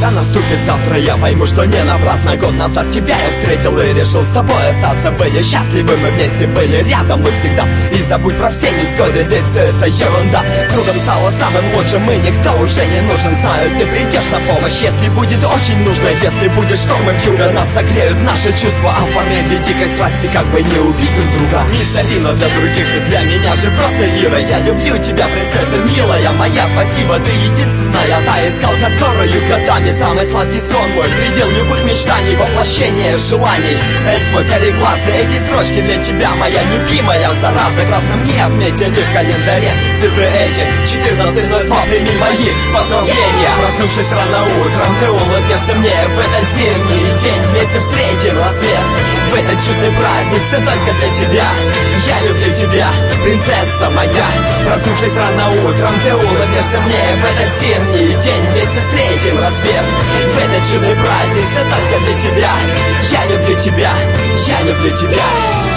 когда наступит завтра, я пойму, что не напрасно. Год назад тебя я встретил и решил с тобой остаться. Были счастливы, мы вместе были рядом, мы всегда. И забудь про все невзгоды, ведь все это ерунда. Трудом стало самым лучшим, и никто уже не нужен. Знаю, ты придешь на помощь, если будет очень нужно. Если будет штормы вьюга, нас согреют наши чувства. А в порыве дикой страсти как бы не убить друг друга. Мисс Алина для других и для меня же просто Ира. Я люблю тебя, принцесса милая моя, спасибо, ты единственная, та, искал которую годами. Самый сладкий сон мой, предел любых мечтаний, воплощение желаний. Эльф мой кореглазый, эти строчки для тебя, моя любимая зараза. Красным не отметили в календаре цифры эти, 14:02, прими мои поздравления. Проснувшись рано утром, ты улыбнешься мне. В этот зимний день вместе встретим рассвет. В этот чудный праздник все только для тебя. Я люблю тебя, принцесса моя. Проснувшись рано утром, ты улыбнешься мне. В этот зимний день вместе встретим рассвет. В этот чудный праздник все только для тебя. Я люблю тебя, я люблю тебя.